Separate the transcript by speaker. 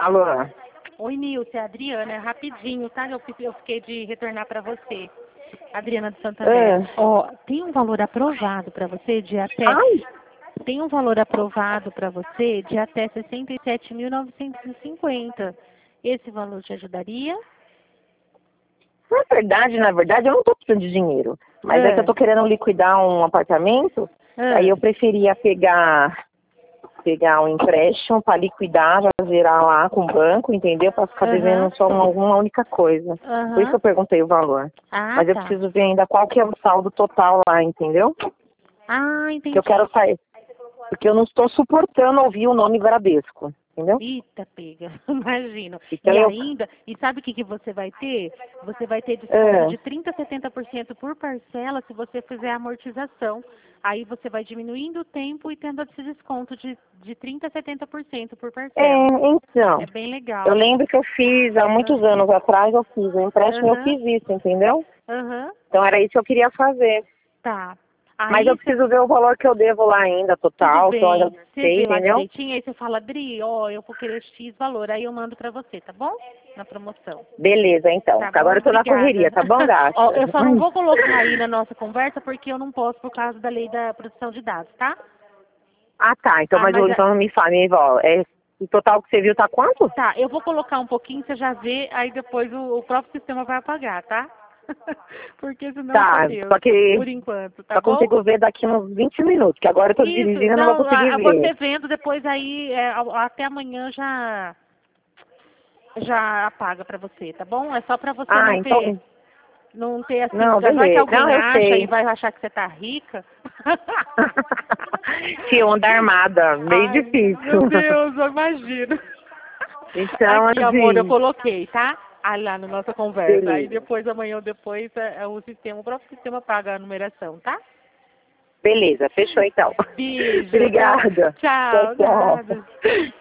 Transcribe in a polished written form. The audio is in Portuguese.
Speaker 1: Alô?
Speaker 2: Oi, Nilce, é a Adriana, é rapidinho, tá? Eu fiquei de retornar para você. Adriana de Santander. Ó, tem um valor aprovado para você de até...
Speaker 1: Ai,
Speaker 2: Tem um valor aprovado para você de até 67.950. Esse valor te ajudaria?
Speaker 1: na verdade, eu não tô precisando de dinheiro. Mas é que eu tô querendo liquidar um apartamento, aí eu preferia pegar um empréstimo para liquidar, já zerar lá com o banco, entendeu? Para ficar devendo só uma única coisa. Por isso que eu perguntei o valor.
Speaker 2: Ah,
Speaker 1: Mas eu
Speaker 2: tá.
Speaker 1: preciso ver ainda qual que é o saldo total lá, entendeu?
Speaker 2: Ah, entendi.
Speaker 1: Que eu quero sair. Porque eu não estou suportando ouvir o nome Bradesco, entendeu?
Speaker 2: Eita, pega, imagino.
Speaker 1: Então
Speaker 2: E
Speaker 1: eu...
Speaker 2: ainda, e sabe o que você vai ter? Você vai ter desconto de 30% a 70% por parcela se você fizer a amortização. Aí você vai diminuindo o tempo e tendo esse desconto de 30% a 70% por parcela.
Speaker 1: então,
Speaker 2: É bem legal.
Speaker 1: eu lembro que eu fiz, há muitos anos atrás, eu fiz o empréstimo e eu fiz isso, entendeu? Então era isso que eu queria fazer.
Speaker 2: Tá.
Speaker 1: Mas eu
Speaker 2: Aí
Speaker 1: preciso ver o valor que eu devo lá ainda,
Speaker 2: tudo
Speaker 1: total, que eu ainda
Speaker 2: bem,
Speaker 1: não
Speaker 2: você
Speaker 1: sei,
Speaker 2: vê lá
Speaker 1: entendeu?
Speaker 2: direitinho, aí você fala, Adri, ó, eu vou querer X valor, aí eu mando pra você, tá bom? Na promoção.
Speaker 1: Beleza, então.
Speaker 2: Tá
Speaker 1: Agora
Speaker 2: bom?
Speaker 1: eu tô na correria,
Speaker 2: Obrigada.
Speaker 1: tá bom, gata?
Speaker 2: Ó, eu só não vou colocar aí na nossa conversa porque eu não posso por causa da lei da proteção de dados, tá?
Speaker 1: Ah, tá. Então,
Speaker 2: Ah, mas
Speaker 1: então não me fala, me envolve. O total que você viu tá quanto?
Speaker 2: tá, eu vou colocar um pouquinho, você já vê, aí depois o próprio sistema vai apagar, tá? Porque senão só
Speaker 1: Tá,
Speaker 2: Deus,
Speaker 1: só que
Speaker 2: por enquanto, tá
Speaker 1: só
Speaker 2: bom?
Speaker 1: consigo ver daqui uns 20 minutos, que agora eu tô
Speaker 2: Isso,
Speaker 1: dirigindo e não vou
Speaker 2: não,
Speaker 1: conseguir
Speaker 2: você
Speaker 1: ver.
Speaker 2: vendo depois aí, até amanhã já apaga pra você, tá bom? É só pra você
Speaker 1: Ah,
Speaker 2: não ter assim,
Speaker 1: não,
Speaker 2: vai que
Speaker 1: beleza. Não,
Speaker 2: alguém
Speaker 1: eu
Speaker 2: acha e
Speaker 1: sei.
Speaker 2: vai achar que você tá rica.
Speaker 1: Se onda armada, meio
Speaker 2: Ai,
Speaker 1: difícil.
Speaker 2: meu Deus, eu imagino.
Speaker 1: Então,
Speaker 2: Aqui, amor, eu
Speaker 1: assim,
Speaker 2: coloquei, tá? Ah, lá na nossa conversa. Aí
Speaker 1: beleza.
Speaker 2: depois, amanhã ou depois, o próprio sistema paga a numeração, tá?
Speaker 1: Beleza, fechou então.
Speaker 2: Beijo.
Speaker 1: Obrigada. Tchau,
Speaker 2: Tchau,
Speaker 1: tchau.
Speaker 2: nada.